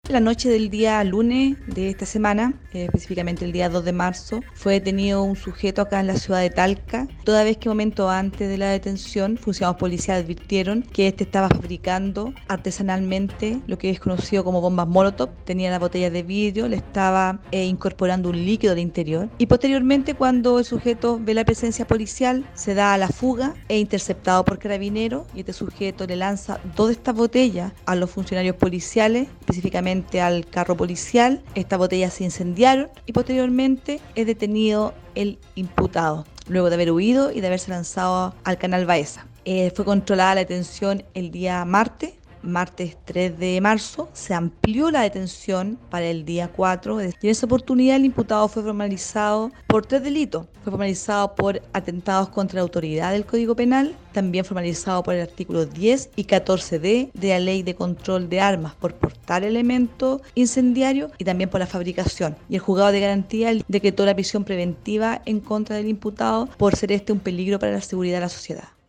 La noche del día lunes de esta semana, específicamente el día 2 de marzo, fue detenido un sujeto acá en la ciudad de Talca, toda vez que momento antes de la detención, funcionarios policiales advirtieron que este estaba fabricando artesanalmente lo que es conocido como bombas Molotov. Tenía las botellas de vidrio, le estaba incorporando un líquido al interior y posteriormente, cuando el sujeto ve la presencia policial, se da a la fuga e interceptado por carabineros, y este sujeto le lanza dos de estas botellas a los funcionarios policiales, específicamente al carro policial. Estas botellas se incendiaron y posteriormente es detenido el imputado, luego de haber huido y de haberse lanzado al canal Baeza. Fue controlada la detención el día martes 3 de marzo. Se amplió la detención para el día 4 y en esa oportunidad el imputado fue formalizado por 3 delitos. Fue formalizado por atentados contra la autoridad del Código Penal, también formalizado por el artículo 10 y 14D de la Ley de Control de Armas por portar elementos incendiarios y también por la fabricación. Y el juzgado de garantía decretó la prisión preventiva en contra del imputado por ser un peligro para la seguridad de la sociedad.